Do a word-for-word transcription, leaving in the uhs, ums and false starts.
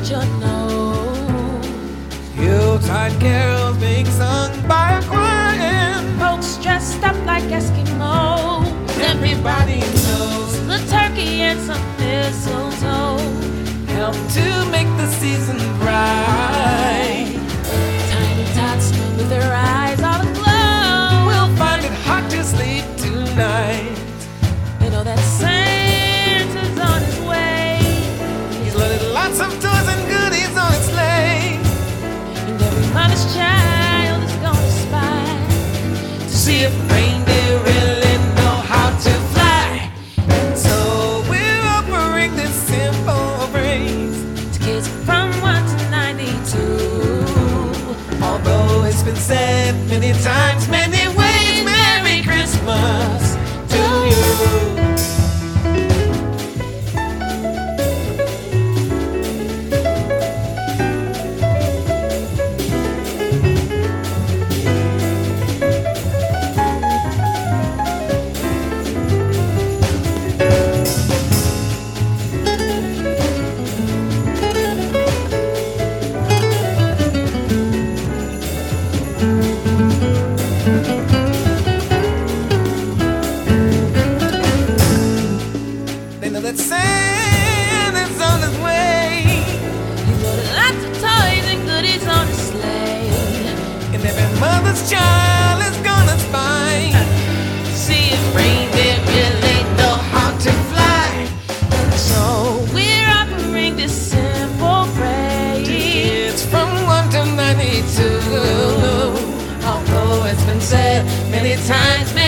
your nose. Yuletide carols being sung by a choir and Folks dressed up like Eskimos. everybody knows The turkey and some mistletoe help to make the season bright. Tiny tots with their eyes all aglow We'll find it hard to sleep tonight. You know that Santa's on his way. He's loaded lots of toys and goodies on his sleigh And every modest child is gonna spy to see if reindeer really know how to fly. And so we're offering this simple phrase to kids from one to ninety-two. although it's been said many times, many ways. Merry Christmas to you. They know that Santa's on his way, He's loaded lots of toys and goodies on his sleigh. and every mother's child is gonna spy to see if reindeer really know how to fly. So we're offering this simple To phrase kids from one to ninety-two, although it's been said many times.